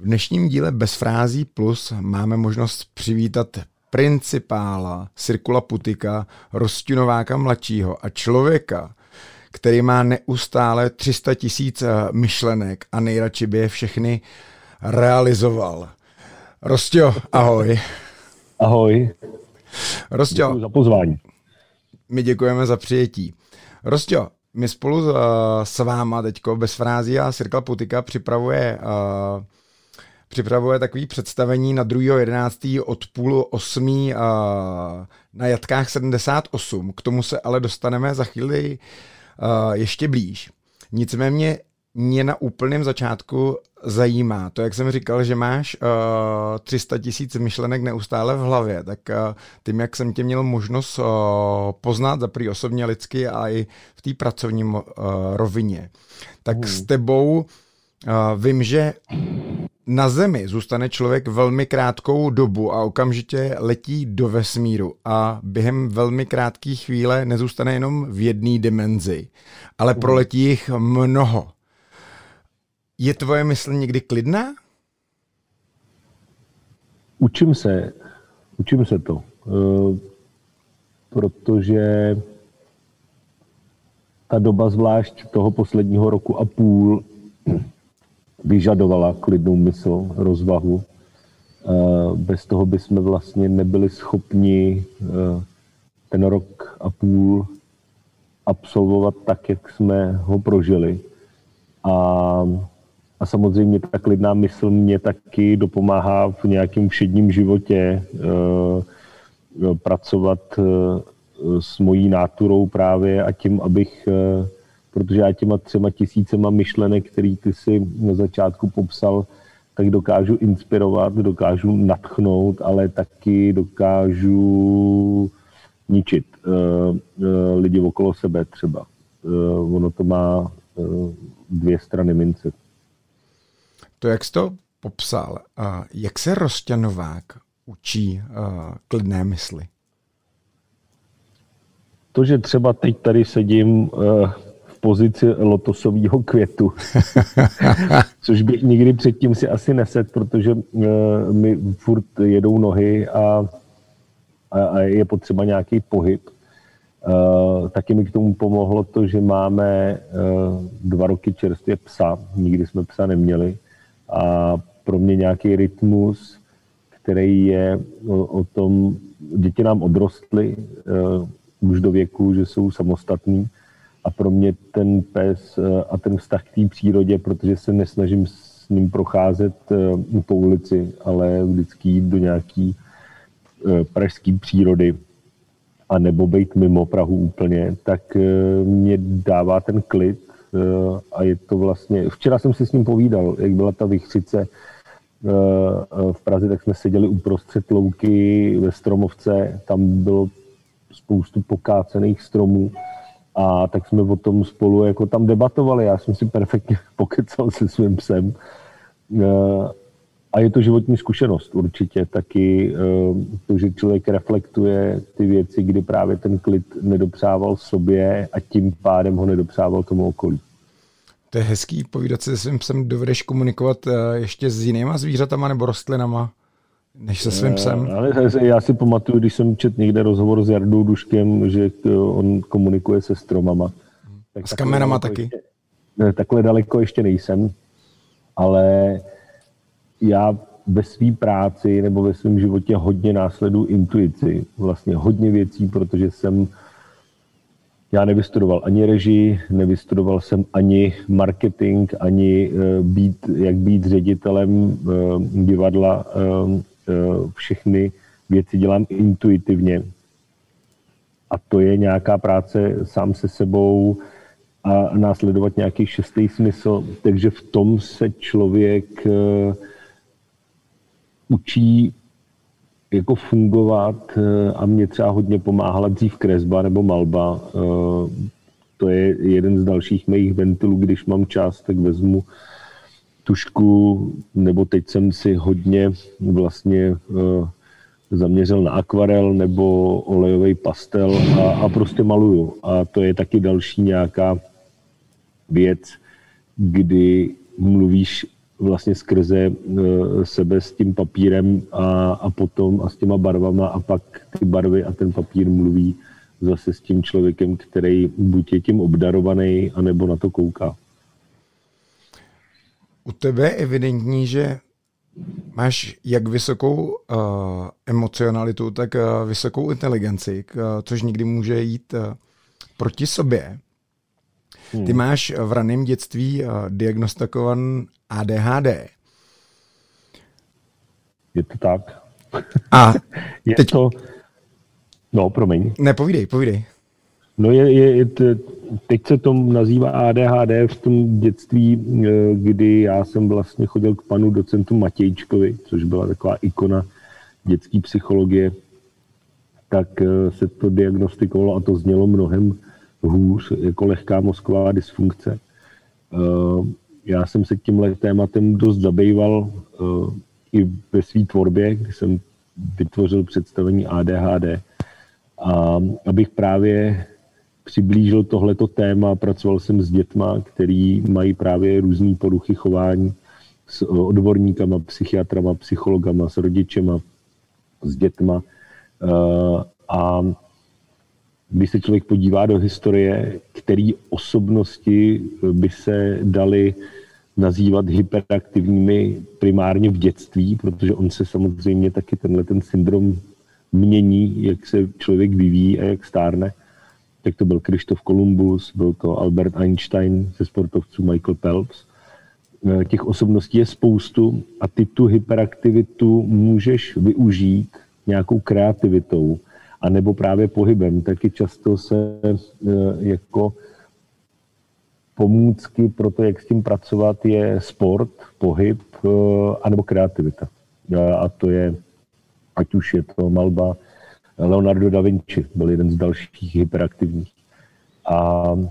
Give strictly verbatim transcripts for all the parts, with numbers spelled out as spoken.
V dnešním díle Bez frází plus máme možnost přivítat principála Sirkula Putika, Rosťunováka mladšího a člověka, který má neustále tři sta tisíc myšlenek a nejradši by je všechny realizoval. Rostio, ahoj. Ahoj. Rostio, děkuji za pozvání. My děkujeme za přijetí. Rostio, my spolu s, s váma teďko Bez frází a Sirkla Putika připravuje, uh, připravuje takový představení na druhého jedenáctého od půl osmí uh, na Jatkách sedmdesát osm. K tomu se ale dostaneme za chvíli uh, ještě blíž. Nicméně mě na úplném začátku zajímá to, jak jsem říkal, že máš uh, tři sta tisíc myšlenek neustále v hlavě, tak uh, tím, jak jsem tě měl možnost uh, poznat za prý osobně lidsky a i v té pracovní uh, rovině, tak mm. s tebou uh, vím, že na Zemi zůstane člověk velmi krátkou dobu a okamžitě letí do vesmíru a během velmi krátké chvíle nezůstane jenom v jedné dimenzi, ale proletí jich mnoho. Je tvoje mysl někdy klidná? Učím se, učím se to, protože ta doba zvlášť toho posledního roku a půl vyžadovala klidnou mysl, rozvahu. Bez toho bychom vlastně nebyli schopni ten rok a půl absolvovat tak, jak jsme ho prožili. A, a samozřejmě ta klidná mysl mě taky dopomáhá v nějakém všedním životě pracovat s mojí náturou právě a tím, abych, protože já těma třema tisícema myšlenek, který ty si na začátku popsal, tak dokážu inspirovat, dokážu nadchnout, ale taky dokážu ničit uh, uh, lidi okolo sebe třeba. Uh, ono to má uh, dvě strany mince. To, jak jsi to popsal, uh, jak se Rosťanovák učí uh, klidné mysli? To, že třeba teď tady sedím uh, v pozici lotosového květu, což bych nikdy předtím si asi nesedl, protože uh, mi furt jedou nohy a a je potřeba nějaký pohyb. Uh, taky mi k tomu pomohlo to, že máme uh, dva roky čerstvě psa, nikdy jsme psa neměli a pro mě nějaký rytmus, který je o, o tom, děti nám odrostly uh, už do věku, že jsou samostatní a pro mě ten pes uh, a ten vztah k té přírodě, protože se nesnažím s ním procházet uh, po ulici, ale vždycky jít do nějaký pražské přírody a nebo být mimo Prahu úplně, tak mě dává ten klid a je to vlastně... Včera jsem si s ním povídal, jak byla ta vichřice v Praze, tak jsme seděli uprostřed louky ve Stromovce, tam bylo spoustu pokácených stromů a tak jsme o tom spolu jako tam debatovali. Já jsem si perfektně pokecal se svým psem. A je to životní zkušenost určitě taky, to, že člověk reflektuje ty věci, kdy právě ten klid nedopřával sobě a tím pádem ho nedopřával tomu okolí. To je hezký, povídat si se svým psem. Dovedeš komunikovat ještě s jinýma zvířatama nebo rostlinama, než se svým psem? Ale já si pamatuju, když jsem četl někde rozhovor s Jardou Duškem, že on komunikuje se stromama. Tak s kamenama taky? Ještě, takhle daleko ještě nejsem, ale já ve své práci nebo ve svém životě hodně následuju intuici. Vlastně hodně věcí, protože jsem, já nevystudoval ani režii, nevystudoval jsem ani marketing, ani být, jak být ředitelem divadla. Všechny věci dělám intuitivně. A to je nějaká práce sám se sebou a následovat nějaký šestý smysl. Takže v tom se člověk učí jako fungovat a mě třeba hodně pomáhala dřív kresba nebo malba. To je jeden z dalších mých ventilů, když mám čas, tak vezmu tužku, nebo teď jsem si hodně vlastně zaměřil na akvarel nebo olejový pastel a, a prostě maluju. A to je taky další nějaká věc, kdy mluvíš vlastně skrze sebe s tím papírem a, a potom a s těma barvama a pak ty barvy a ten papír mluví zase s tím člověkem, který buď je tím obdarovaný, anebo na to kouká. U tebe je evidentní, že máš jak vysokou uh, emocionalitu, tak uh, vysokou inteligenci, uh, což někdy může jít uh, proti sobě. Hmm. Ty máš v raném dětství uh, diagnostikovan A D H D. Je to tak. A je teď... to... No, promiň. Ne, povídej, povídej. No je, je, je t, teď se to nazývá A D H D v tom dětství, kdy já jsem vlastně chodil k panu docentu Matějčkovi, což byla taková ikona dětské psychologie, tak se to diagnostikovalo a to znělo mnohem hůř, jako lehká mozková dysfunkce. Já jsem se tímhle tématem dost zabýval i ve své tvorbě, kdy jsem vytvořil představení A D H D. A abych právě přiblížil tohleto téma, pracoval jsem s dětma, který mají právě různý poruchy chování, s odborníkama, psychiatrama, psychologama, s rodičema, s dětma. A když se člověk podívá do historie, který osobnosti by se daly nazývat hyperaktivními primárně v dětství, protože on se samozřejmě taky tenhle ten syndrom mění, jak se člověk vyvíjí a jak stárne. Tak to byl Krištof Kolumbus, byl to Albert Einstein, ze sportovců Michael Phelps. Těch osobností je spoustu a ty tu hyperaktivitu můžeš využít nějakou kreativitou anebo právě pohybem. Taky často se jako pomůcky pro to, jak s tím pracovat, je sport, pohyb anebo kreativita. A to je, ať už je to malba, Leonardo da Vinci byl jeden z dalších hyperaktivních. A e,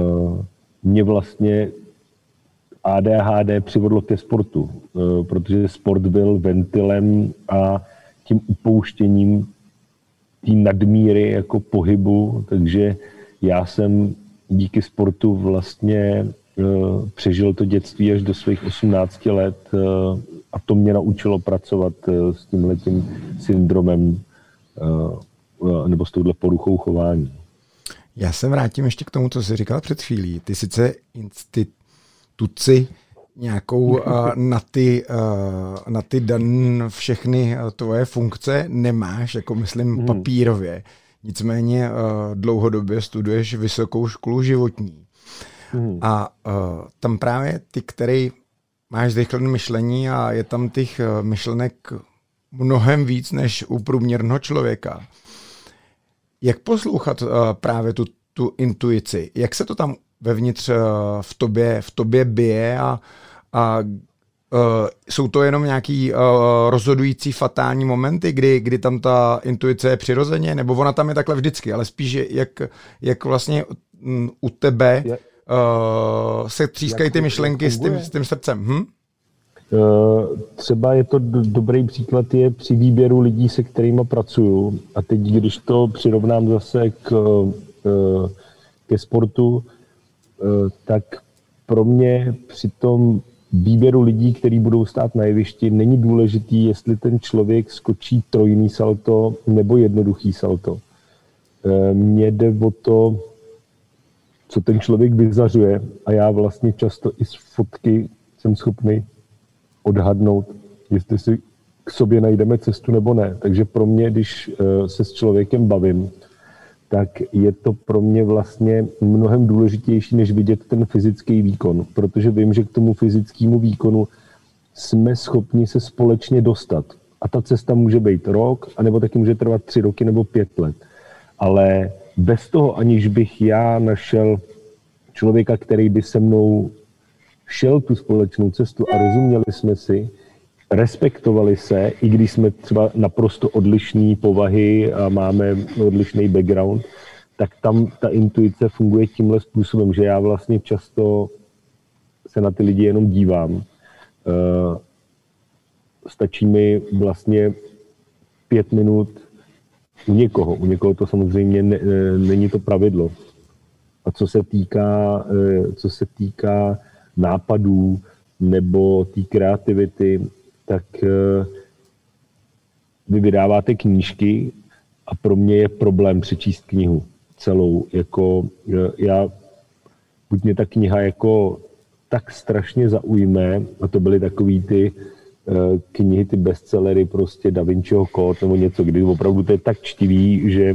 mě vlastně A D H D přivedlo ke sportu, e, protože sport byl ventilem a tím upouštěním té nadmíry jako pohybu, takže já jsem díky sportu vlastně e, přežil to dětství až do svých osmnácti let e, a to mě naučilo pracovat e, s tímhletím syndromem nebo s touhle poruchou chování. Já se vrátím ještě k tomu, co jsi říkal před chvílí. Ty sice instituci nějakou na ty, na ty dan všechny tvoje funkce nemáš, jako myslím papírově. Nicméně dlouhodobě studuješ vysokou školu životní. A tam právě ty, který máš zrychlené myšlení a je tam těch myšlenek mnohem víc než u průměrného člověka. Jak poslouchat uh, právě tu, tu intuici? Jak se to tam vevnitř uh, v tobě, v tobě bije a, a uh, jsou to jenom nějaký uh, rozhodující fatální momenty, kdy, kdy tam ta intuice je přirozeně, nebo ona tam je takhle vždycky, ale spíš jak, jak vlastně um, u tebe uh, se třískají ty myšlenky s tím, s tím srdcem. Hm? Třeba je to dobrý příklad je při výběru lidí, se kterými pracuju. A teď, když to přirovnám zase k, ke sportu, tak pro mě při tom výběru lidí, kteří budou stát na jevišti, není důležitý, jestli ten člověk skočí trojný salto nebo jednoduchý salto. Mně jde o to, co ten člověk vyzařuje a já vlastně často i z fotky jsem schopný odhadnout, jestli si k sobě najdeme cestu nebo ne. Takže pro mě, když se s člověkem bavím, tak je to pro mě vlastně mnohem důležitější, než vidět ten fyzický výkon, protože vím, že k tomu fyzickému výkonu jsme schopni se společně dostat. A ta cesta může být rok, anebo taky může trvat tři roky nebo pět let. Ale bez toho, aniž bych já našel člověka, který by se mnou šel tu společnou cestu a rozuměli jsme si, respektovali se, i když jsme třeba naprosto odlišné povahy a máme odlišný background, tak tam ta intuice funguje tímhle způsobem, že já vlastně často se na ty lidi jenom dívám. Stačí mi vlastně pět minut u někoho. U někoho to samozřejmě ne, není to pravidlo. A co se týká, co se týká nápadů, nebo té kreativity, tak vy vydáváte knížky a pro mě je problém přečíst knihu celou. Jako já, buď mě ta kniha jako tak strašně zaujme, a to byly takový ty knihy, ty bestsellery, prostě Da Vinciho kód nebo něco, kdy opravdu to je tak čtivý, že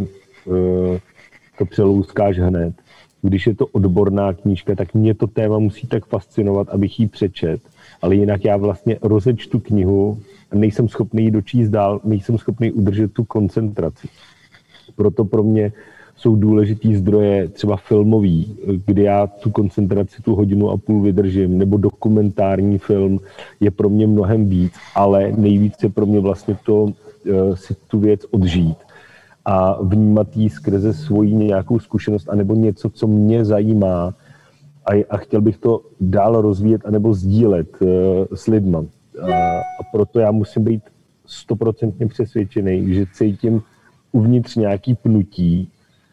to přelouskáš hned. Když je to odborná knížka, tak mě to téma musí tak fascinovat, abych ji přečet. Ale jinak já vlastně rozečtu knihu a nejsem schopný ji dočíst dál, nejsem schopný udržet tu koncentraci. Proto pro mě jsou důležitý zdroje třeba filmový, kdy já tu koncentraci tu hodinu a půl vydržím, nebo dokumentární film je pro mě mnohem víc, ale nejvíc je pro mě vlastně to si tu věc odžít a vnímat jí skrze svoji nějakou zkušenost anebo něco, co mě zajímá a, a chtěl bych to dál rozvíjet anebo sdílet uh, s lidma. A, a proto já musím být stoprocentně přesvědčený, že cítím uvnitř nějaký pnutí,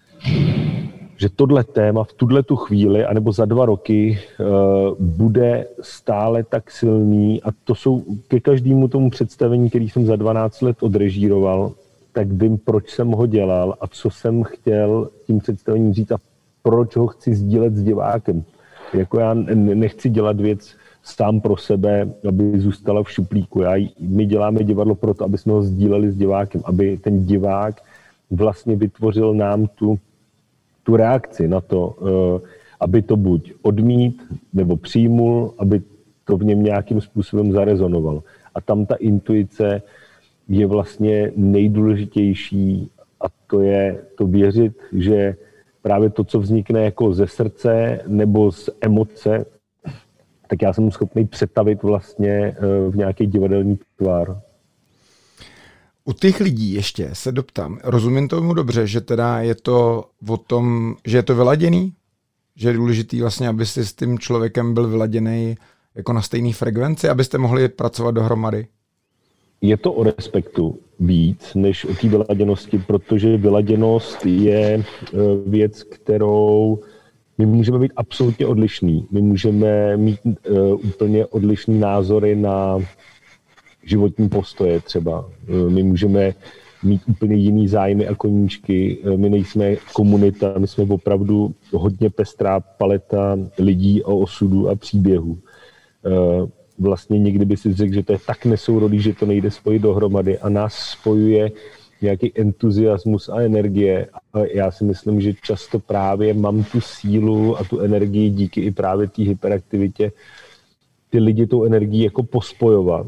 že tohle téma v tuhle tu chvíli anebo za dva roky uh, bude stále tak silný a to jsou ke každému tomu představení, který jsem za dvanáct let odrežíroval, tak vím, proč jsem ho dělal a co jsem chtěl tím představením říct a proč ho chci sdílet s divákem. Jako já nechci dělat věc sám pro sebe, aby zůstala v šuplíku. Já, my děláme divadlo proto, aby jsme ho sdíleli s divákem, aby ten divák vlastně vytvořil nám tu, tu reakci na to, aby to buď odmít nebo přijmul, aby to v něm nějakým způsobem zarezonovalo. A tam ta intuice je vlastně nejdůležitější a to je to věřit, že právě to, co vznikne jako ze srdce nebo z emoce, tak já jsem schopný přetavit vlastně v nějaký divadelní tvár. U těch lidí ještě se doptám, rozumím tomu dobře, že teda je to o tom, že je to vyladěný? Že je důležitý vlastně, abyste s tím člověkem byl vyladěný jako na stejné frekvenci, abyste mohli pracovat dohromady? Je to o respektu víc, než o té vyladěnosti, protože vyladěnost je věc, kterou my můžeme být absolutně odlišní. My můžeme mít uh, úplně odlišný názory na životní postoje třeba. Uh, my můžeme mít úplně jiný zájmy a koníčky. Uh, my nejsme komunita, my jsme opravdu hodně pestrá paleta lidí a osudů a příběhů. Uh, vlastně někdy by si řekl, že to je tak nesourodý, že to nejde spojit dohromady a nás spojuje nějaký entuziasmus a energie. A já si myslím, že často právě mám tu sílu a tu energii díky i právě té hyperaktivitě ty lidi tou energií jako pospojovat.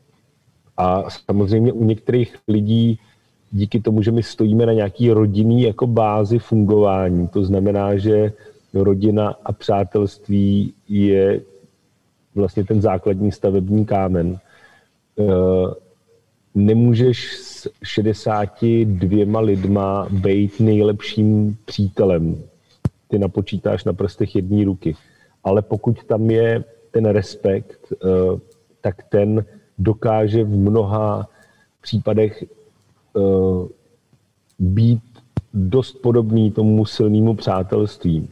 A samozřejmě u některých lidí díky tomu, že my stojíme na nějaký rodinný jako bázi fungování, to znamená, že rodina a přátelství je vlastně ten základní stavební kámen. Nemůžeš s šedesáti dvěma lidma být nejlepším přítelem. Ty napočítáš na prstech jedné ruky. Ale pokud tam je ten respekt, tak ten dokáže v mnoha případech být dost podobný tomu silnému přátelství.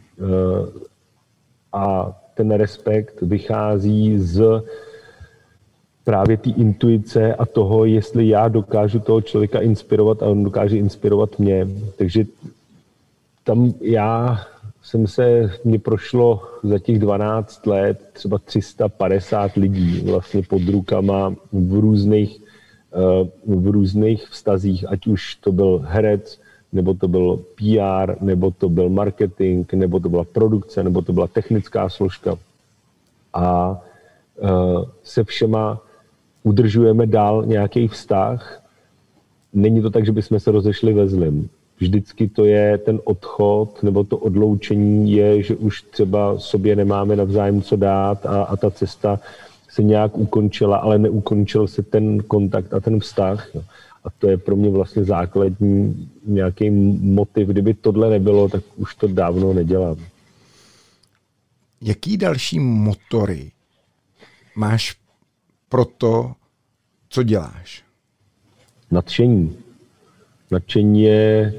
A ten respekt vychází z právě té intuice a toho, jestli já dokážu toho člověka inspirovat a on dokáže inspirovat mě. Takže tam já jsem se, mě prošlo za těch dvanáct let třeba tři sta padesát lidí vlastně pod rukama v různých, v různých vztazích, ať už to byl herec, nebo to byl P R, nebo to byl marketing, nebo to byla produkce, nebo to byla technická složka. A uh, se všema udržujeme dál nějaký vztah. Není to tak, že bychom se rozešli ve zlém. Vždycky to je ten odchod, nebo to odloučení je, že už třeba sobě nemáme navzájem co dát a, a ta cesta se nějak ukončila, ale neukončil se ten kontakt a ten vztah. A to je pro mě vlastně základní nějaký motiv. Kdyby tohle nebylo, tak už to dávno nedělám. Jaký další motory máš pro to, co děláš? Nadšení. Nadšení je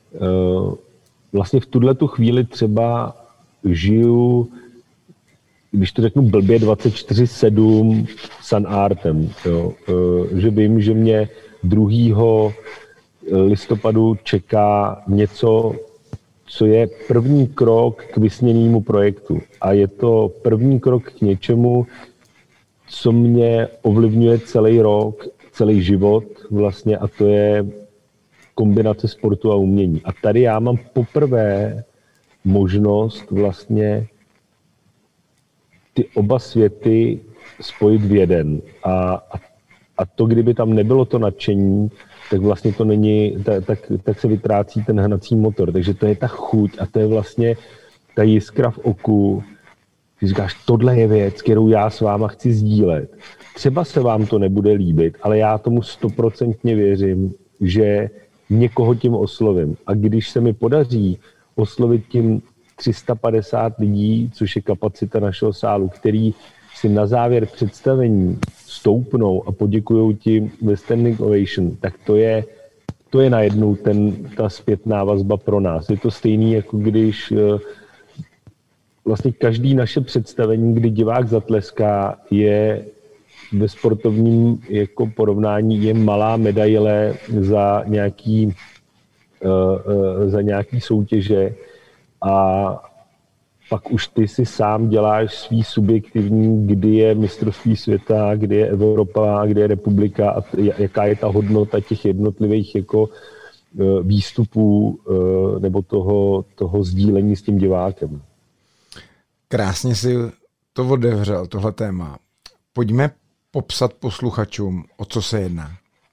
uh, vlastně v tuhletu chvíli třeba žiju když to řeknu blbě, dvacet čtyři sedm Sunartem. Jo. Že vím, že mě druhého listopadu čeká něco, co je první krok k vysněnému projektu. A je to první krok k něčemu, co mě ovlivňuje celý rok, celý život vlastně, a to je kombinace sportu a umění. A tady já mám poprvé možnost vlastně ty oba světy spojit v jeden. A, a to, kdyby tam nebylo to nadšení, tak vlastně to není, tak, tak, tak se vytrácí ten hnací motor. Takže to je ta chuť a to je vlastně ta jiskra v oku. Ty říkáš, tohle je věc, kterou já s váma chci sdílet. Třeba se vám to nebude líbit, ale já tomu stoprocentně věřím, že někoho tím oslovím. A když se mi podaří oslovit tím tři sta padesát lidí, což je kapacita našeho sálu, který si na závěr představení stoupnou a poděkujou ti ve standing ovation, tak to je, to je najednou ten, ta zpětná vazba pro nás. Je to stejný, jako když vlastně každý naše představení, kdy divák zatleská, je ve sportovním jako porovnání je malá medaile za nějaký, uh, uh, za nějaký soutěže a pak už ty si sám děláš svý subjektivní, kdy je mistrovství světa, kdy je Evropa, kdy je republika a t- jaká je ta hodnota těch jednotlivých jako uh, výstupů uh, nebo toho, toho sdílení s tím divákem. Krásně si to otevřel, tohle téma. Pojďme popsat posluchačům, o co se jedná.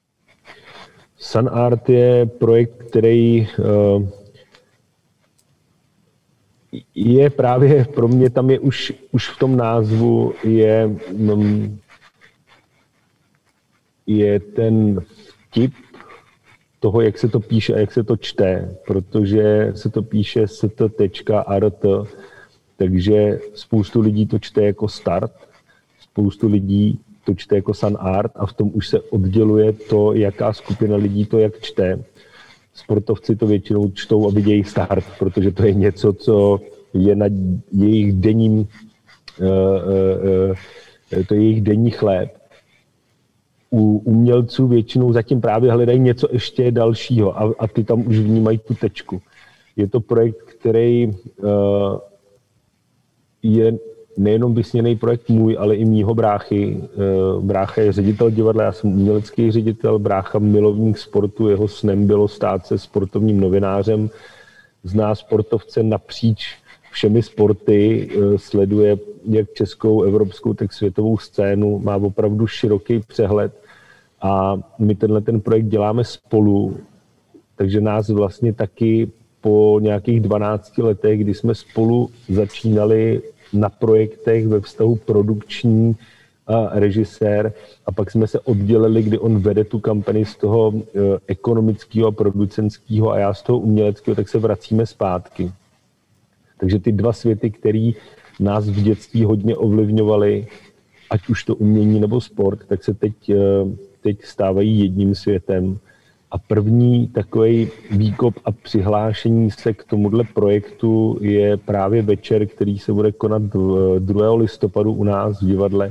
Sunart je projekt, který uh, je právě pro mě, tam je už, už v tom názvu je, um, je ten vtip toho, jak se to píše a jak se to čte, protože se to píše st.art, takže spoustu lidí to čte jako start, spoustu lidí to čte jako Sunart a v tom už se odděluje to, jaká skupina lidí to jak čte. Sportovci to většinou čtou a vidějí start, protože to je něco, co je na jejich denním, uh, uh, uh, to je jejich denní chléb. U umělců většinou zatím právě hledají něco ještě dalšího a, a ty tam už vnímají tu tečku. Je to projekt, který uh, je nejenom vysněný projekt můj, ale i mýho bráchy. Brácha je ředitel divadla, já jsem umělecký ředitel, brácha milovník sportu, jeho snem bylo stát se sportovním novinářem, zná sportovce napříč všemi sporty, sleduje jak českou, evropskou, tak světovou scénu, má opravdu široký přehled a my tenhle ten projekt děláme spolu, takže nás vlastně taky po nějakých dvanácti letech, kdy jsme spolu začínali na projektech ve vztahu produkční a režisér a pak jsme se oddělili, kdy on vede tu kampani z toho ekonomického a producentského a já z toho uměleckého, tak se vracíme zpátky. Takže ty dva světy, které nás v dětství hodně ovlivňovaly, ať už to umění nebo sport, tak se teď, teď stávají jedním světem. A první takový výkop a přihlášení se k tomuhle projektu je právě večer, který se bude konat druhého listopadu u nás v divadle,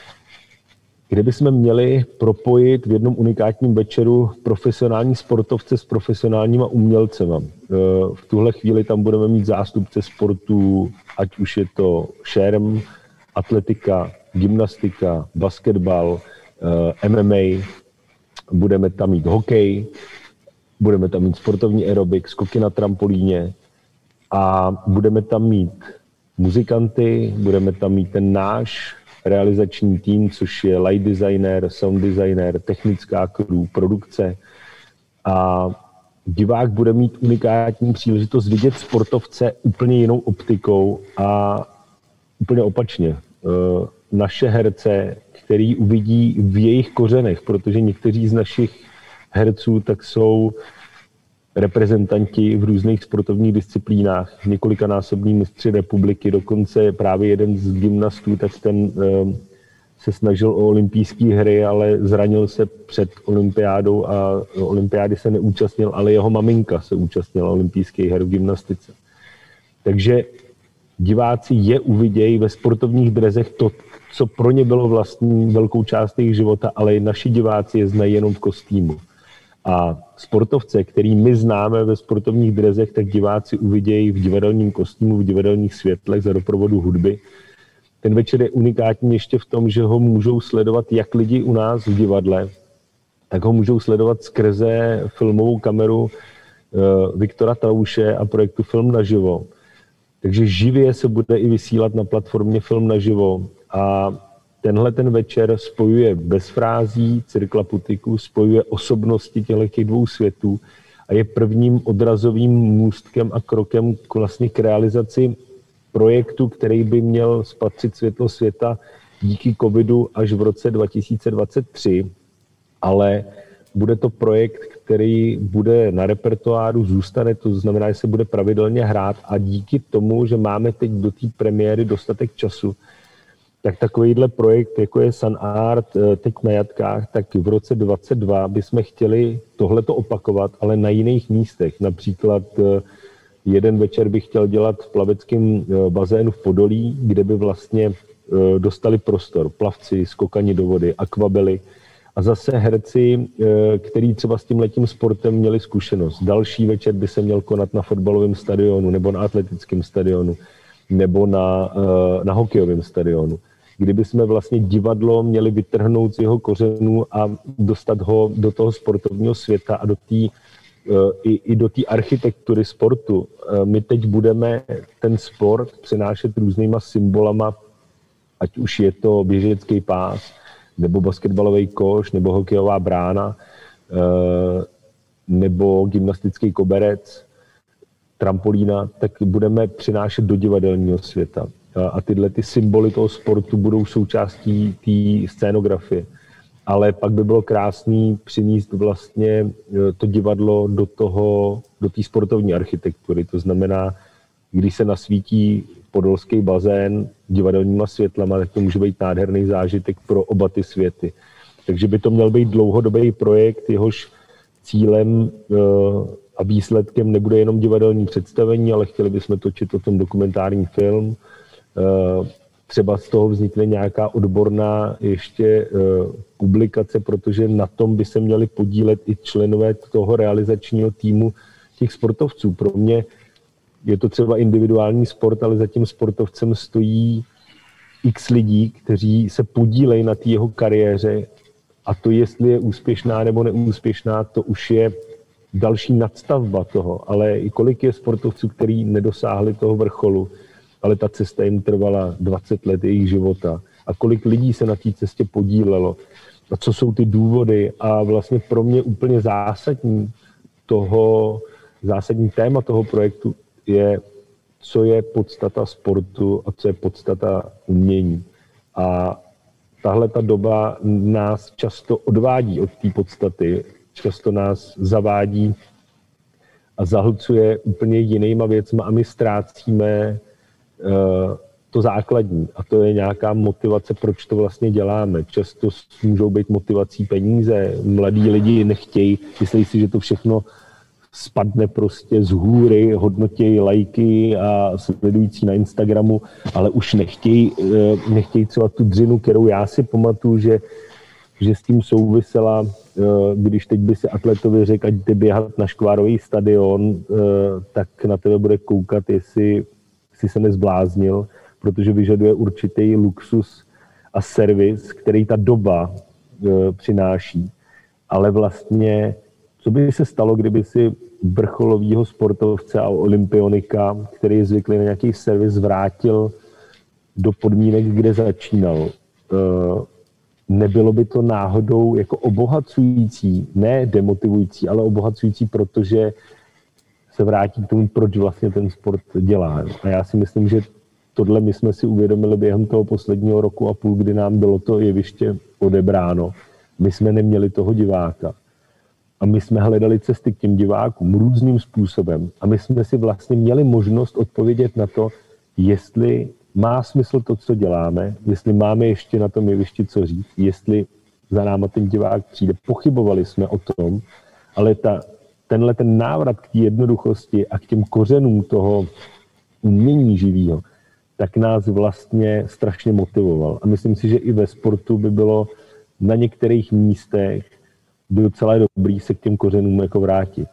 kde bychom měli propojit v jednom unikátním večeru profesionální sportovce s profesionálníma umělcema. V tuhle chvíli tam budeme mít zástupce sportů, ať už je to šerm, atletika, gymnastika, basketbal, M M A, budeme tam mít hokej, budeme tam mít sportovní aerobik, skoky na trampolíně a budeme tam mít muzikanty, budeme tam mít ten náš realizační tým, což je light designer, sound designer, technická crew, produkce a divák bude mít unikátní příležitost vidět sportovce úplně jinou optikou a úplně opačně. Naše herce, který uvidí v jejich kořenech, protože někteří z našich herců tak jsou reprezentanti v různých sportovních disciplínách, několikanásobní mistři republiky, dokonce právě jeden z gymnastů, tak ten se snažil o olympijské hry, ale zranil se před olympiádou a olympiády se neúčastnil, ale jeho maminka se účastnila olympijských her v gymnastice. Takže diváci je uvidějí ve sportovních drezech to, co pro ně bylo vlastní velkou část jejich života, ale naši diváci je znají jenom v kostýmu. A sportovce, který my známe ve sportovních drezech, tak diváci uvidějí v divadelním kostýmu, v divadelních světlech za doprovodu hudby. Ten večer je unikátní ještě v tom, že ho můžou sledovat jak lidi u nás v divadle, tak ho můžou sledovat skrze filmovou kameru uh, Viktora Tauše a projektu Film naživo. Takže živě se bude i vysílat na platformě Film naživo. A tenhle ten večer spojuje bez frází Cyrkla Putiku, spojuje osobnosti těch dvou světů a je prvním odrazovým můstkem a krokem k, vlastně k realizaci projektu, který by měl spatřit světlo světa díky covidu až v roce dva tisíce dvacet tři, ale bude to projekt, který bude na repertoáru, zůstane, to znamená, že se bude pravidelně hrát a díky tomu, že máme teď do té premiéry dostatek času, tak takovýhle projekt, jako je Sun Art teď na Jatkách, tak v roce dvacet dva bychom chtěli tohleto opakovat, ale na jiných místech. Například jeden večer bych chtěl dělat v plaveckém bazénu v Podolí, kde by vlastně dostali prostor plavci, skokani do vody, akvabely a zase herci, který třeba s tímhletím sportem měli zkušenost. Další večer by se měl konat na fotbalovém stadionu nebo na atletickém stadionu nebo na, na hokejovém stadionu. Kdyby jsme vlastně divadlo měli vytrhnout z jeho kořenů a dostat ho do toho sportovního světa a do tý, i, i do té architektury sportu. My teď budeme ten sport přenášet různýma symbolama, ať už je to běžecký pás, nebo basketbalový koš, nebo hokejová brána, nebo gymnastický koberec, trampolína, tak budeme přinášet do divadelního světa. A tyhle ty symboly toho sportu budou součástí té scénografie. Ale pak by bylo krásný přinést vlastně to divadlo do toho, do té sportovní architektury. To znamená, když se nasvítí podolský bazén divadelníma světlama, tak to může být nádherný zážitek pro oba ty světy. Takže by to měl být dlouhodobý projekt, jehož cílem a výsledkem nebude jenom divadelní představení, ale chtěli bychom točit o tom dokumentární film. Třeba z toho vznikne nějaká odborná ještě publikace, protože na tom by se měli podílet i členové toho realizačního týmu těch sportovců. Pro mě je to třeba individuální sport, ale za tím sportovcem stojí x lidí, kteří se podílejí na té jeho kariéře a to, jestli je úspěšná nebo neúspěšná, to už je další nadstavba toho, ale i kolik je sportovců, kteří nedosáhli toho vrcholu, ale ta cesta jim trvala dvacet let jejich života a kolik lidí se na té cestě podílelo a co jsou ty důvody a vlastně pro mě úplně zásadní toho, zásadní téma toho projektu je, co je podstata sportu a co je podstata umění. A tahle ta doba nás často odvádí od té podstaty, často nás zavádí a zahlcuje úplně jinýma věcma a my ztrácíme uh, to základní. A to je nějaká motivace, proč to vlastně děláme. Často můžou být motivací peníze, mladí lidi nechtějí, myslí si, že to všechno spadne prostě z hůry, hodnotějí lajky a sledující na Instagramu, ale už nechtějí, nechtějí třeba tu dřinu, kterou já si pamatuju, že, že s tím souvisela, když teď by si atletovi řekl, ať jde běhat na škvárový stadion, tak na tebe bude koukat, jestli si se nezbláznil, protože vyžaduje určitý luxus a servis, který ta doba přináší. Ale vlastně co by se stalo, kdyby si vrcholovýho sportovce a olympionika, který je zvyklý na nějaký servis, vrátil do podmínek, kde začínal? Nebylo by to náhodou jako obohacující, ne demotivující, ale obohacující, protože se vrátí k tomu, proč vlastně ten sport dělá. A já si myslím, že tohle my jsme si uvědomili během toho posledního roku a půl, kdy nám bylo to jeviště odebráno. My jsme neměli toho diváka. A my jsme hledali cesty k těm divákům různým způsobem. A my jsme si vlastně měli možnost odpovědět na to, jestli má smysl to, co děláme, jestli máme ještě na tom jevišti co říct, jestli za náma ten divák přijde. Pochybovali jsme o tom, ale ta, tenhle ten návrat k té jednoduchosti a k těm kořenům toho umění živého, tak nás vlastně strašně motivoval. A myslím si, že i ve sportu by bylo na některých místech docela dobrý se k těm kořenům jako vrátit.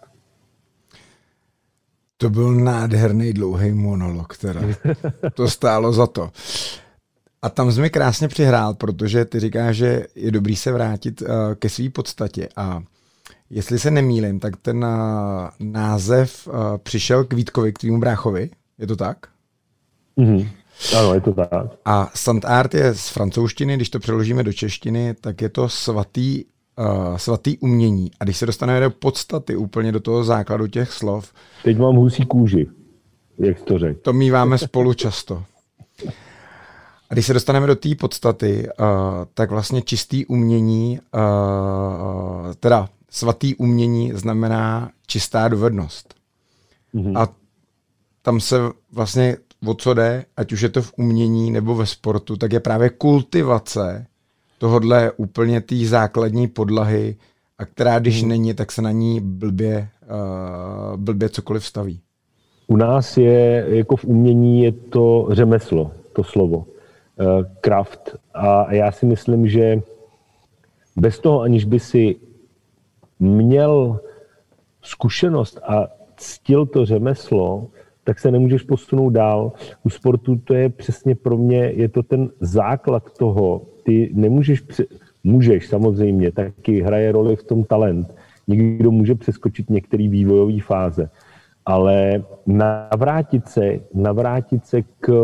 To byl nádherný dlouhý monolog, teda. To stálo za to. A tam jsi mi krásně přihrál, protože ty říkáš, že je dobrý se vrátit uh, ke své podstatě. A jestli se nemýlím, tak ten uh, název uh, přišel k Vítkovi, k tvýmu bráchovi. Je to tak? Mm-hmm. Ano, je to tak. A Saint-Art je z francouzštiny, když to přeložíme do češtiny, tak je to svatý, uh, svatý umění. A když se dostaneme do podstaty, úplně do toho základu těch slov. Teď mám husí kůži, jak to řekl. To míváme spolu často. A když se dostaneme do té podstaty, uh, tak vlastně čistý umění, uh, teda svatý umění znamená čistá dovednost. Mm-hmm. A tam se vlastně o co jde, ať už je to v umění nebo ve sportu, tak je právě kultivace tohodle úplně té základní podlahy, a která když mm. není, tak se na ní blbě, uh, blbě cokoliv staví. U nás je, jako v umění, je to řemeslo, to slovo, uh, craft. A já si myslím, že bez toho, aniž by si měl zkušenost a ctil to řemeslo, tak se nemůžeš posunout dál. U sportu to je přesně pro mě, je to ten základ toho. Ty nemůžeš, můžeš samozřejmě, taky hraje roli v tom talent. Někdo může přeskočit některé vývojové fáze, ale navrátit se, navrátit se k,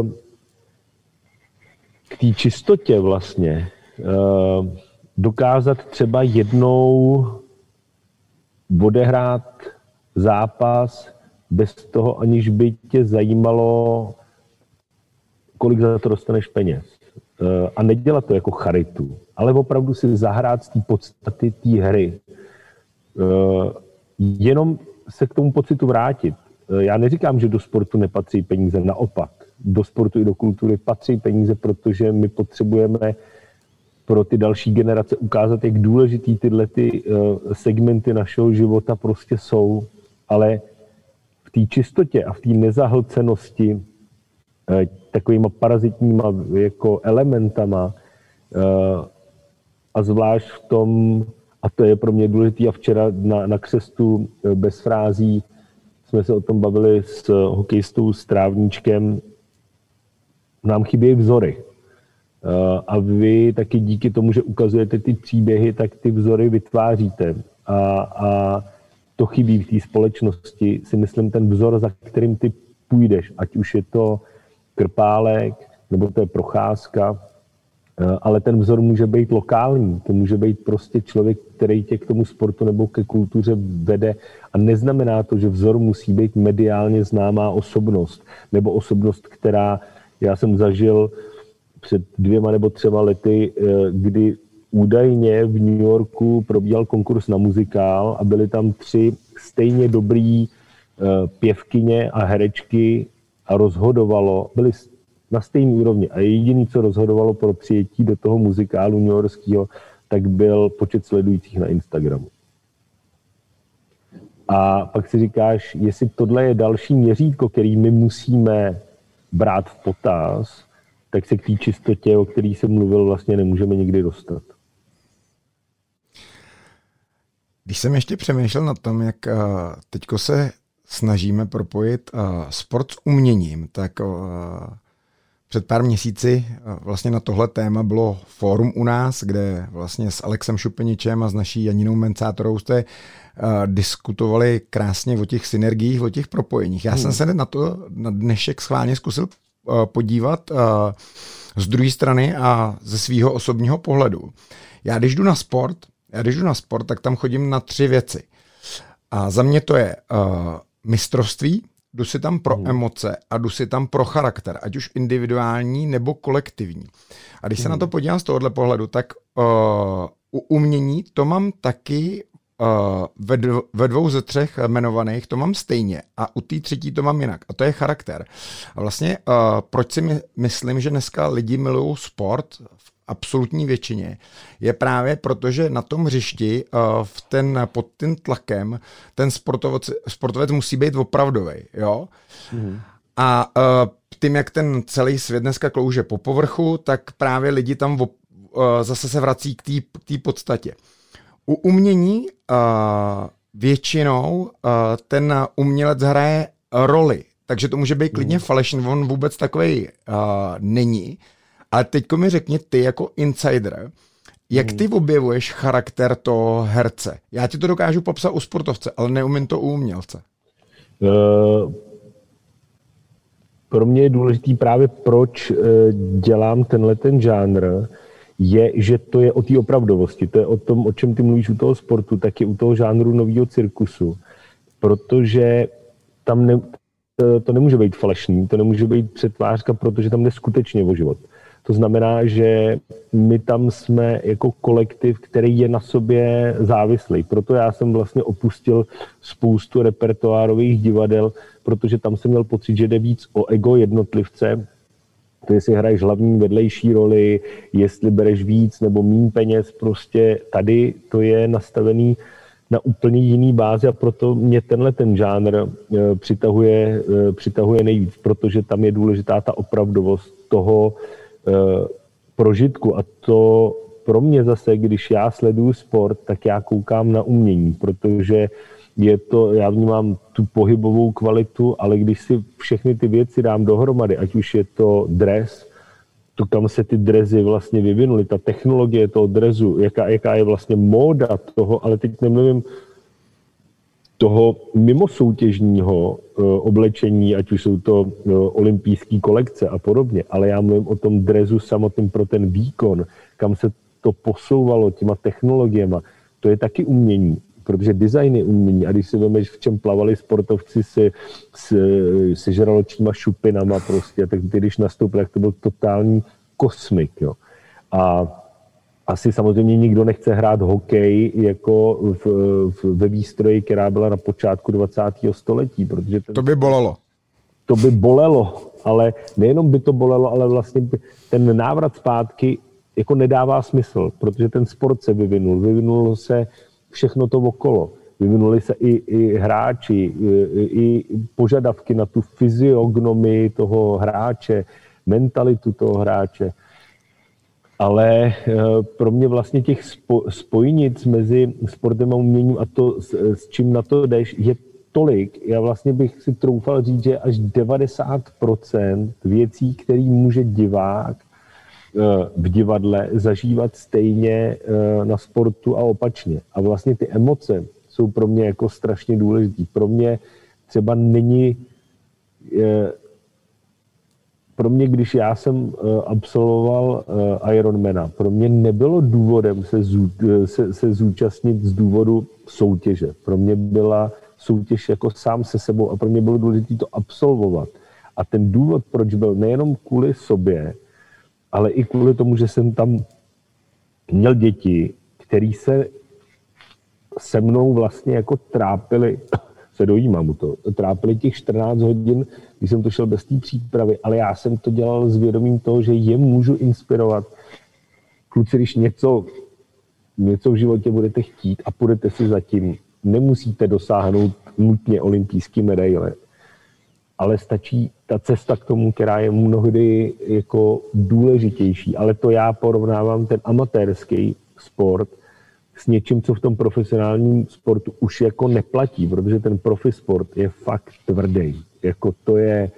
k té čistotě vlastně, dokázat třeba jednou odehrát zápas bez toho, aniž by tě zajímalo, kolik za to dostaneš peněz. A nedělat to jako charitu, ale opravdu si zahrát z té podstaty té hry. Jenom se k tomu pocitu vrátit. Já neříkám, že do sportu nepatří peníze, naopak. Do sportu i do kultury patří peníze, protože my potřebujeme pro ty další generace ukázat, jak důležitý tyhle ty segmenty našeho života prostě jsou, ale v té čistotě a v té nezahlcenosti takovýma parazitníma jako elementama a zvlášť v tom, a to je pro mě důležitý, a včera na, na křestu bez frází jsme se o tom bavili s hokejistou Strávníčkem, nám chybějí vzory. A vy taky díky tomu, že ukazujete ty příběhy, tak ty vzory vytváříte. A, a to chybí v té společnosti, si myslím, ten vzor, za kterým ty půjdeš, ať už je to Krpálek, nebo to je Procházka, ale ten vzor může být lokální, to může být prostě člověk, který tě k tomu sportu nebo ke kultuře vede, a neznamená to, že vzor musí být mediálně známá osobnost, nebo osobnost, která, já jsem zažil před dvěma nebo třema lety, kdy údajně v New Yorku probíhal konkurs na muzikál a byly tam tři stejně dobrý pěvkyně a herečky a rozhodovalo, byly na stejné úrovni a jediný, co rozhodovalo pro přijetí do toho muzikálu newyorského, tak byl počet sledujících na Instagramu. A pak si říkáš, jestli tohle je další měřítko, který my musíme brát v potaz, tak se k té čistotě, o který jsem mluvil, vlastně nemůžeme nikdy dostat. Když jsem ještě přemýšlel nad tom, jak teďko se snažíme propojit sport s uměním, tak před pár měsíci vlastně na tohle téma bylo fórum u nás, kde vlastně s Alexem Šupeničem a s naší Janinou Mencátorou jste diskutovali krásně o těch synergiích, o těch propojeních. Já hmm. jsem se na to na dnešek schválně zkusil podívat z druhé strany a ze svého osobního pohledu. Já když jdu na sport, já když jdu na sport, tak tam chodím na tři věci. A za mě to je uh, mistrovství, jdu si tam pro mm. emoce a jdu si tam pro charakter, ať už individuální nebo kolektivní. A když mm. se na to podívám z tohohle pohledu, tak uh, u umění to mám taky uh, ve, dv- ve dvou ze třech jmenovaných, to mám stejně a u té třetí to mám jinak. A to je charakter. A vlastně uh, proč si my, myslím, že dneska lidi milují sport v absolutní většině, je právě proto, že na tom hřišti uh, v ten, pod tím tlakem ten sportovec, sportovec musí být opravdový, jo? Mm. A uh, tím, jak ten celý svět dneska klouže po povrchu, tak právě lidi tam op, uh, zase se vrací k té podstatě. U umění uh, většinou uh, ten umělec hraje roli, takže to může být klidně falešný, on vůbec takovej uh, není. Ale teďko mi řekni ty jako insider, jak ty objevuješ charakter toho herce? Já ti to dokážu popsat u sportovce, ale neumím to u umělce. Uh, pro mě je důležitý právě, proč uh, dělám tenhle ten žánr, je, že to je o té opravdovosti. To je o tom, o čem ty mluvíš u toho sportu, tak je u toho žánru nového cirkusu. Protože tam ne, to, to nemůže být falešný, to nemůže být přetvářka, protože tam jde skutečně o život. To znamená, že my tam jsme jako kolektiv, který je na sobě závislý. Proto já jsem vlastně opustil spoustu repertoárových divadel, protože tam jsem měl pocit, že jde víc o ego jednotlivce. To jestli hraješ hlavní vedlejší roli, jestli bereš víc nebo míň peněz, prostě tady to je nastavený na úplně jiný bázi a proto mě tenhle ten žánr přitahuje, přitahuje nejvíc, protože tam je důležitá ta opravdovost toho prožitku a to pro mě zase, když já sleduju sport, tak já koukám na umění, protože je to, já vnímám tu pohybovou kvalitu, ale když si všechny ty věci dám dohromady, ať už je to dres, to kam se ty drezy vlastně vyvinuly, ta technologie toho dresu, jaká, jaká je vlastně móda toho, ale teď nemluvím toho mimosoutěžního uh, oblečení, ať už jsou to uh, olympijské kolekce a podobně, ale já mluvím o tom dresu samotným pro ten výkon, kam se to posouvalo těma technologiemi, to je taky umění, protože design je umění a když si vemeš, v čem plavali sportovci se, se, se žraločíma šupinama prostě, tak ty, když nastoupil, tak to byl totální kosmik, jo. A asi samozřejmě nikdo nechce hrát hokej jako v, v, ve výstroji, která byla na počátku dvacátého století, protože ten, to by bolelo. To by bolelo, ale nejenom by to bolelo, ale vlastně ten návrat zpátky jako nedává smysl, protože ten sport se vyvinul, vyvinulo se všechno to okolo. Vyvinuli se i, i hráči, i, i požadavky na tu fyziognomii toho hráče, mentalitu toho hráče. Ale pro mě vlastně těch spo, spojnic mezi sportem a uměním a to, s, s čím na to jdeš, je tolik. Já vlastně bych si troufal říct, že až devadesát procent věcí, které může divák v divadle zažívat stejně na sportu a opačně. A vlastně ty emoce jsou pro mě jako strašně důležitý. Pro mě třeba není... Pro mě, když já jsem absolvoval Ironmana, pro mě nebylo důvodem se, zů, se, se zúčastnit z důvodu soutěže. Pro mě byla soutěž jako sám se sebou a pro mě bylo důležité to absolvovat. A ten důvod, proč byl nejenom kvůli sobě, ale i kvůli tomu, že jsem tam měl děti, který se se mnou vlastně jako trápili, se dojímám u toho, trápili těch čtrnáct hodin, když jsem to šel bez té přípravy, ale já jsem to dělal s vědomím toho, že je můžu inspirovat. Kluci, když něco, něco v životě budete chtít a půjdete si za tím, nemusíte dosáhnout nutně olympijský medaile, ale stačí ta cesta k tomu, která je mnohdy jako důležitější. Ale to já porovnávám ten amatérský sport s něčím, co v tom profesionálním sportu už jako neplatí, protože ten profisport je fakt tvrdý. Jako to je,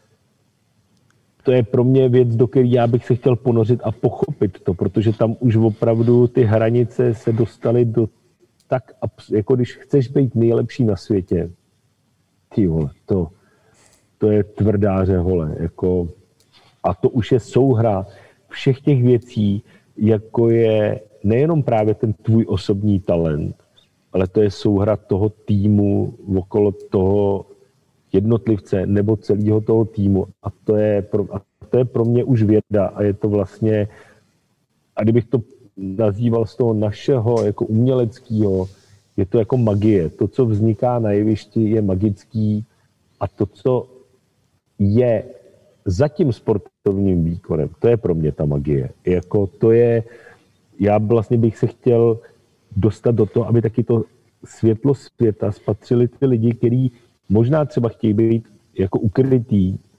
to je pro mě věc, do které já bych se chtěl ponořit a pochopit to, protože tam už opravdu ty hranice se dostaly do tak, jako když chceš být nejlepší na světě, ty vole, to, to je tvrdá řehole, jako, a to už je souhra všech těch věcí, jako je nejenom právě ten tvůj osobní talent, ale to je souhra toho týmu okolo toho jednotlivce nebo celého toho týmu. A to je pro, a to je pro mě už věda a je to vlastně, a kdybych to nazýval z toho našeho jako uměleckého, je to jako magie. To, co vzniká na jevišti, je magický a to, co je za tím sportovním výkonem, to je pro mě ta magie. Jako to je, já vlastně bych se chtěl dostat do toho, aby taky to světlo světa spatřili ty lidi, kteří možná třeba chtějí být jako ukrytý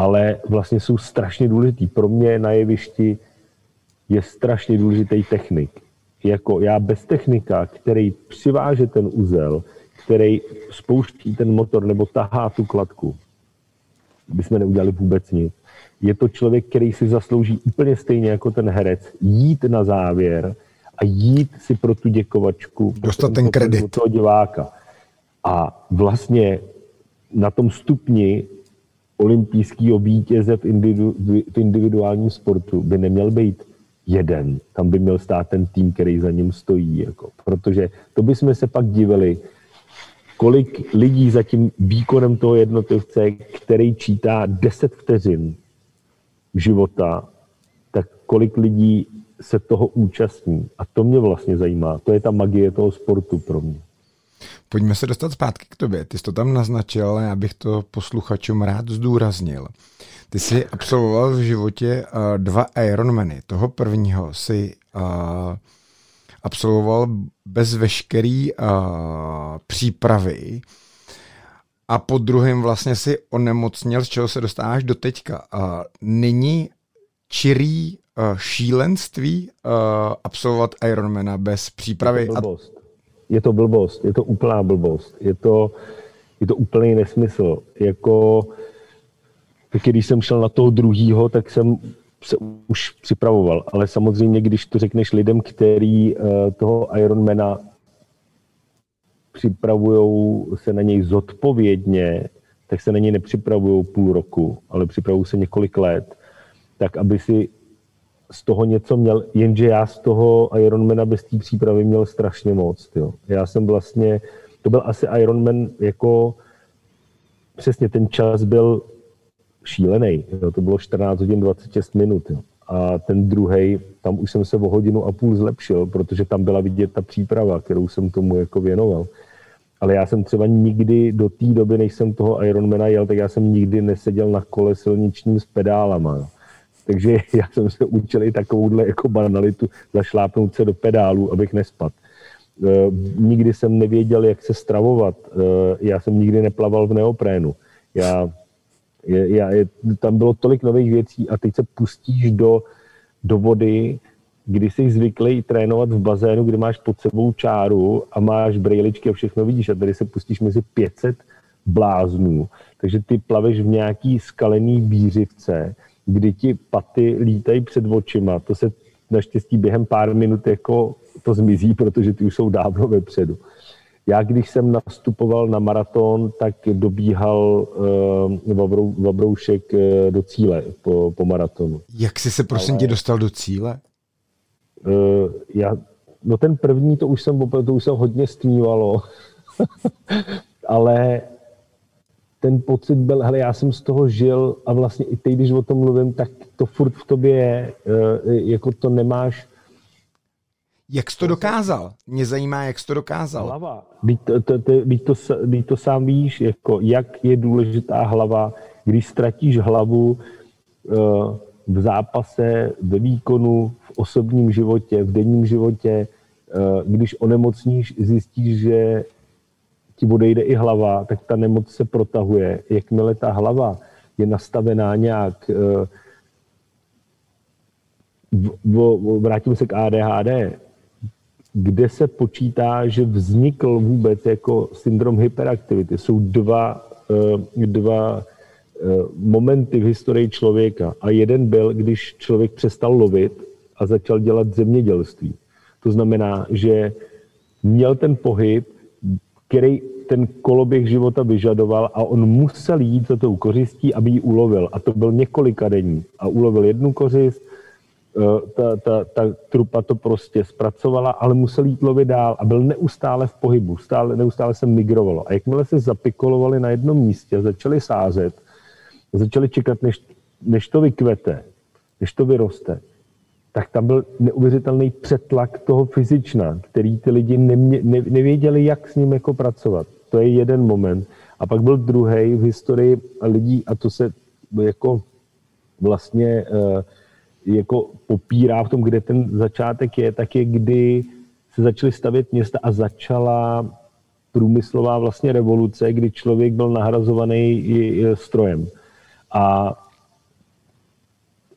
ale vlastně jsou strašně důležitý. Pro mě na jevišti je strašně důležitý technik. Jako já bez technika, který přiváže ten uzel, který spouští ten motor nebo tahá tu kladku, bychom neudělali vůbec nic. Je to člověk, který si zaslouží úplně stejně jako ten herec jít na závěr a jít si pro tu děkovačku, dostat ten kredit toho diváka. A vlastně na tom stupni olympijského vítěze v, individu, v individuálním sportu by neměl být jeden. Tam by měl stát ten tým, který za ním stojí. Jako. Protože to bychom se pak divili, kolik lidí za tím výkonem toho jednotlivce, který čítá deset vteřin života, tak kolik lidí se toho účastní. A to mě vlastně zajímá. To je ta magie toho sportu pro mě. Pojďme se dostat zpátky k tobě. Ty jsi to tam naznačil, ale já bych to posluchačům rád zdůraznil. Ty jsi absolvoval v životě uh, dva Ironmany. Toho prvního si uh, absolvoval bez veškerý uh, přípravy a po druhém vlastně si onemocněl, z čeho se dostáváš do teďka. Uh, není čirý uh, šílenství uh, absolvovat Ironmana bez přípravy? Je to blbost. Je to blbost, je to úplná blbost. Je to, je to úplný nesmysl. Jako, když jsem šel na toho druhýho, tak jsem se už připravoval. Ale samozřejmě, když to řekneš lidem, který uh, toho Ironmana připravujou se na něj zodpovědně, tak se na něj nepřipravují půl roku, ale připravují se několik let, tak aby si z toho něco měl, jenže já z toho Ironmana bez té přípravy měl strašně moc. Jo. Já jsem vlastně, to byl asi Ironman jako, přesně ten čas byl šílený. Jo. To bylo čtrnáct hodin dvacet šest minut. Jo. A ten druhej, tam už jsem se o hodinu a půl zlepšil, protože tam byla vidět ta příprava, kterou jsem tomu jako věnoval. Ale já jsem třeba nikdy do té doby, než jsem toho Ironmana jel, tak já jsem nikdy neseděl na kole silničním s pedálama. Jo. Takže já jsem se učil i takovouhle jako banalitu zašlápnout se do pedálu, abych nespadl. E, nikdy jsem nevěděl, jak se stravovat. E, já jsem nikdy neplaval v neoprénu. Já, je, já, je, tam bylo tolik nových věcí a teď se pustíš do, do vody, kdy jsi zvyklý trénovat v bazénu, kde máš pod sebou čáru a máš brejličky a všechno vidíš. A tady se pustíš mezi pět set bláznů. Takže ty plaveš v nějaký skalený bířivce, kdy ti paty lítají před očima. To se naštěstí během pár minut jako to zmizí, protože ty už jsou dávno vepředu. Já, když jsem nastupoval na maraton, tak dobíhal uh, Vavrou, Vabroušek uh, do cíle po, po maratonu. Jak jsi se prosím Ale... tě dostal do cíle? Uh, já, no ten první, to už jsem, to už jsem hodně stmívalo. Ale ten pocit byl, hele, já jsem z toho žil a vlastně i teď, když o tom mluvím, tak to furt v tobě je, jako to nemáš. Jak jsi to dokázal? Mě zajímá, jak jsi to dokázal. Hlava. Teď to, to, to, to, to, to sám víš, jako, jak je důležitá hlava, když ztratíš hlavu v zápase, ve výkonu, v osobním životě, v denním životě, když onemocníš, zjistíš, že ti odejde i hlava, tak ta nemoc se protahuje. Jakmile ta hlava je nastavená nějak, vrátím se k A D H D, kde se počítá, že vznikl vůbec jako syndrom hyperaktivity. Jsou dva, dva momenty v historii člověka a jeden byl, když člověk přestal lovit a začal dělat zemědělství. To znamená, že měl ten pohyb, který ten koloběh života vyžadoval a on musel jít za tou kořistí, aby ji ulovil. A to byl několika denní. A ulovil jednu kořist, ta, ta, ta trupa to prostě zpracovala, ale musel jít lovit dál a byl neustále v pohybu, stále, neustále se migrovalo. A jakmile se zapikolovali na jednom místě, začali sázet, začali čekat, než, než to vykvete, než to vyroste, tak tam byl neuvěřitelný přetlak toho fyzična, který ty lidi nemě, ne, nevěděli, jak s ním jako pracovat. To je jeden moment. A pak byl druhý v historii lidí, a to se jako vlastně jako popírá v tom, kde ten začátek je, tak je, kdy se začaly stavět města a začala průmyslová vlastně revoluce, kdy člověk byl nahrazovaný strojem. A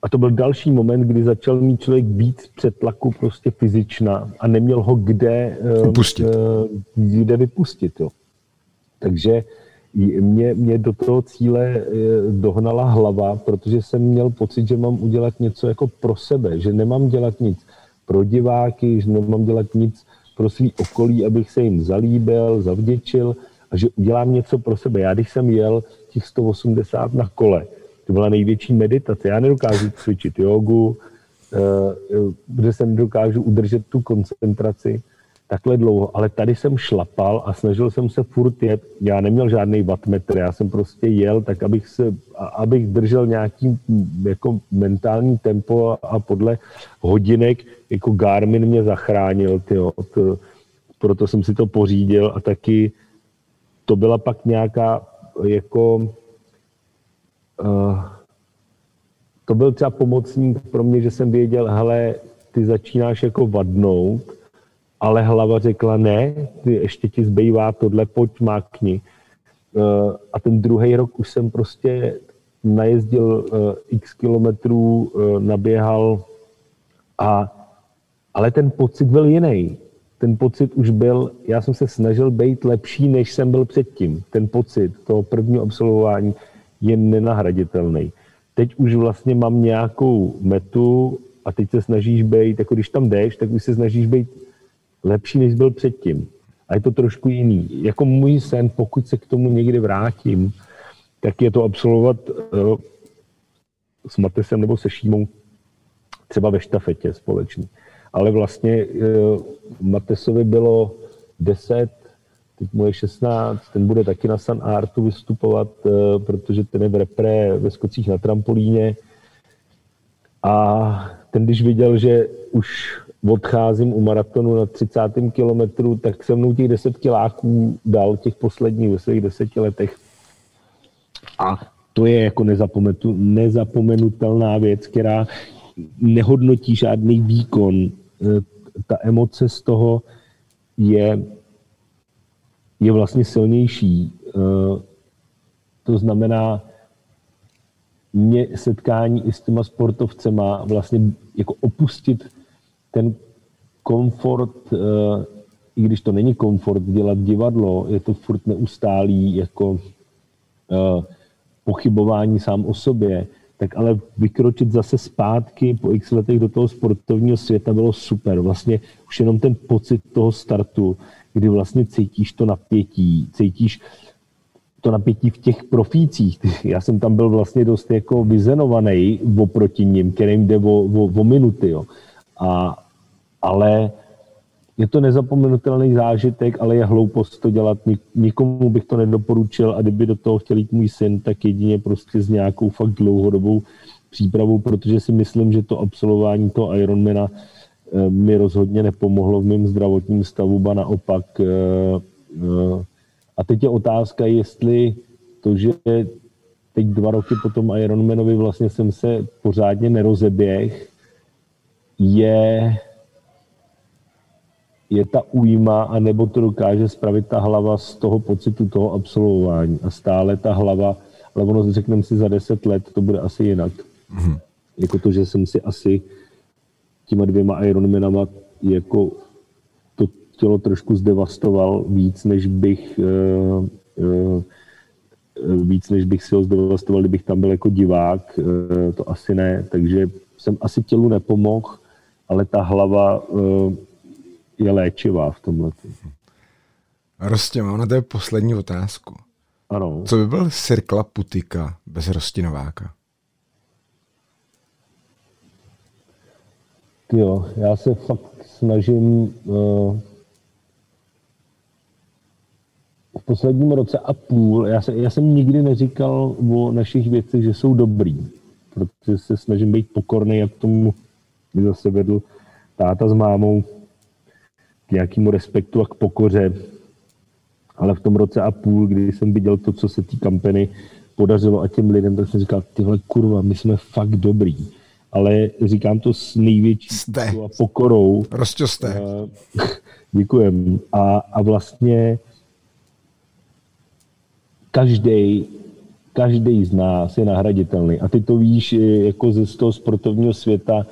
a to byl další moment, kdy začal mít člověk víc přetlaku prostě fyzična a neměl ho kde vypustit. Kde vypustit jo. Takže mě, mě do toho cíle dohnala hlava, protože jsem měl pocit, že mám udělat něco jako pro sebe, že nemám dělat nic pro diváky, že nemám dělat nic pro svý okolí, abych se jim zalíbil, zavděčil a že udělám něco pro sebe. Já když jsem jel těch sto osmdesát na kole, to byla největší meditace. Já nedokážu cvičit jogu, kde se nedokážu udržet tu koncentraci takhle dlouho, ale tady jsem šlapal a snažil jsem se furt jet. Já neměl žádný wattmetr, já jsem prostě jel tak, abych, se, abych držel nějaký jako mentální tempo a podle hodinek jako Garmin mě zachránil. Tyjo, to, proto jsem si to pořídil a taky to byla pak nějaká jako uh, to byl třeba pomocník pro mě, že jsem věděl, hele, ty začínáš jako vadnout, ale hlava řekla, ne, ty ještě ti zbývá tohle, pojď mákni. Uh, a ten druhý rok už jsem prostě najezdil uh, x kilometrů, uh, naběhal, a, ale ten pocit byl jiný. Ten pocit už byl, já jsem se snažil být lepší, než jsem byl předtím. Ten pocit toho prvního absolvování je nenahraditelný. Teď už vlastně mám nějakou metu a teď se snažíš být, jako když tam jdeš, tak už se snažíš být lepší, než byl předtím. A je to trošku jiný. Jako můj sen, pokud se k tomu někdy vrátím, tak je to absolvovat uh, s Matesem nebo se Šímou třeba ve štafetě společně. Ale vlastně uh, Matesovi bylo deset, teď mu je šestnáct, ten bude taky na Sun Artu vystupovat, uh, protože ten je v repre ve skocích na trampolíně. A ten, když viděl, že už odcházím u maratonu na třicátém kilometru, tak se mnou těch deset kiláků dal těch posledních ve svých deseti letech. A to je jako nezapomenutelná věc, která nehodnotí žádný výkon. Ta emoce z toho je, je vlastně silnější. To znamená, mě setkání i s těma sportovcema vlastně jako opustit ten komfort, i když to není komfort dělat divadlo, je to furt neustálý jako pochybování sám o sobě, tak ale vykročit zase zpátky po x letech do toho sportovního světa bylo super. Vlastně už jenom ten pocit toho startu, kdy vlastně cítíš to napětí, cítíš to napětí v těch profících. Já jsem tam byl vlastně dost jako vyzenovaný oproti nim, kterým jde o, o, o minuty. Jo. A, ale je to nezapomenutelný zážitek, ale je hloupost to dělat. Nikomu bych to nedoporučil a kdyby do toho chtěl jít můj syn, tak jedině prostě s nějakou fakt dlouhodobou přípravou, protože si myslím, že to absolvování toho Ironmana mi rozhodně nepomohlo v mém zdravotním stavu, ba naopak. A teď je otázka, jestli to, že teď dva roky po tom Ironmanovi vlastně jsem se pořádně nerozeběh, je, je ta újma, anebo to dokáže spravit ta hlava z toho pocitu toho absolvování. A stále ta hlava, ale ono řekneme si za deset let, to bude asi jinak. Mm-hmm. Jako to, že jsem si asi těma dvěma Ironmanama jako to tělo trošku zdevastoval víc, než bych uh, uh, víc, než bych si ho zdevastoval, kdybych tam byl jako divák, uh, to asi ne, takže jsem asi tělu nepomohl, ale ta hlava uh, je léčivá v tomhle. Rostě, mám na tebe poslední otázku. Ano. Co by byl Sirkla Putika bez Rostinováka? Jo, já se fakt snažím uh, v posledním roce a půl, já, se, já jsem nikdy neříkal o našich věcech, že jsou dobrý, protože se snažím být pokorný, jak tomu by zase vedl táta s mámou k nějakému respektu a k pokoře. Ale v tom roce a půl, kdy jsem viděl to, co se té kampany podařilo a těm lidem, tak jsem říkal, tyhle kurva, my jsme fakt dobrý. Ale říkám to s největší a pokorou. Prostě jste. Děkujem. A, a vlastně každý každý z nás je nahraditelný. A ty to víš jako ze toho sportovního světa.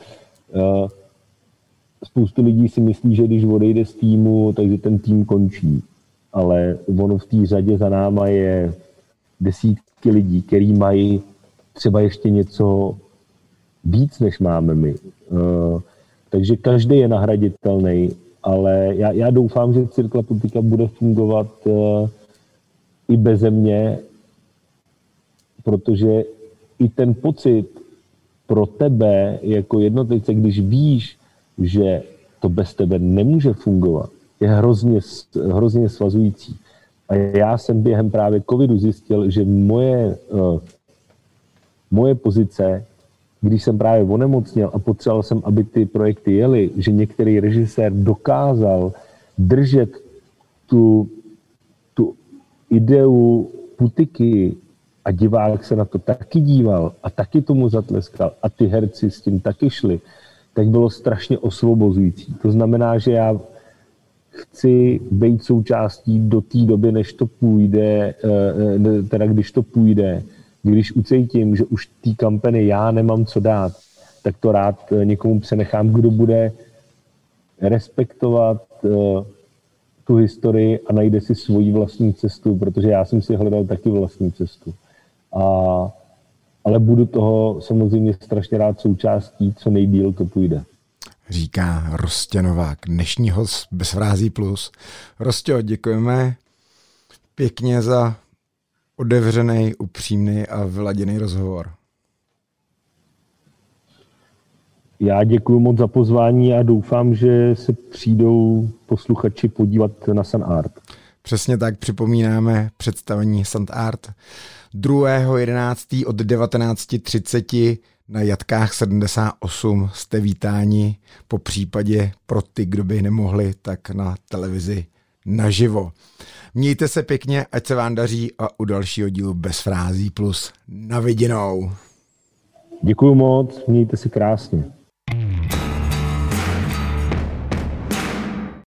Spoustu lidí si myslí, že když odejde z týmu, takže ten tým končí. Ale ono v té řadě za náma je desítky lidí, který mají třeba ještě něco víc, než máme my. Takže každý je nahraditelný, ale já, já doufám, že Cirkla Putika bude fungovat i beze mě, protože i ten pocit pro tebe jako jednotlivce, když víš, že to bez tebe nemůže fungovat, je hrozně, hrozně svazující. A já jsem během právě covidu zjistil, že moje, uh, moje pozice, když jsem právě onemocněl a potřeboval jsem, aby ty projekty jely, že některý režisér dokázal držet tu, tu ideu Putiky a divák se na to taky díval a taky tomu zatleskal a ty herci s tím taky šli, tak bylo strašně osvobozující. To znamená, že já chci být součástí do té doby, než to půjde, teda když to půjde, když ucítím, že už té kampany já nemám co dát, tak to rád někomu přenechám, kdo bude respektovat tu historii a najde si svoji vlastní cestu, protože já jsem si hledal taky vlastní cestu. A, ale budu toho samozřejmě strašně rád součástí, co nejdýl to půjde. Říká Rostě Novák, dnešní host Bez frází plus. Rostě, děkujeme pěkně za otevřený, upřímný a vyladěný rozhovor. Já děkuji moc za pozvání a doufám, že se přijdou posluchači podívat na SunArt. Přesně tak, připomínáme představení SunArt druhého jedenáctého od devatenáct třicet na Jatkách sedmdesát osm. Jste vítáni, po případě pro ty, kdo by nemohli, tak na televizi naživo. Mějte se pěkně, ať se vám daří a u dalšího dílu Bez frází plus na viděnou. Děkuji moc, mějte se krásně.